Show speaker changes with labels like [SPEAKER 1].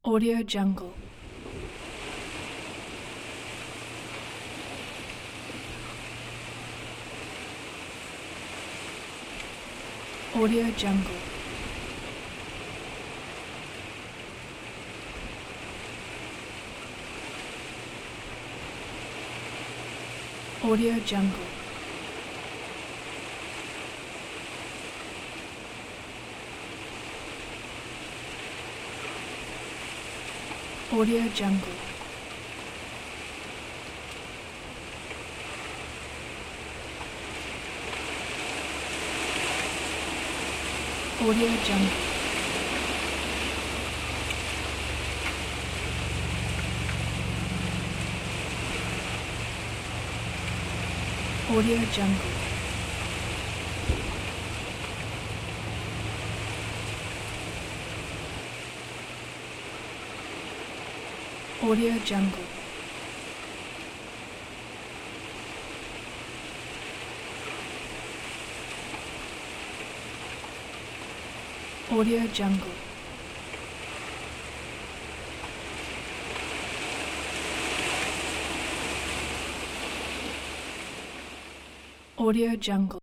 [SPEAKER 1] Audio Jungle. Audio Jungle. Audio Jungle. Audio Jungle. Audio Jungle. Audio Jungle. Audio Jungle. Audio Jungle. Audio Jungle.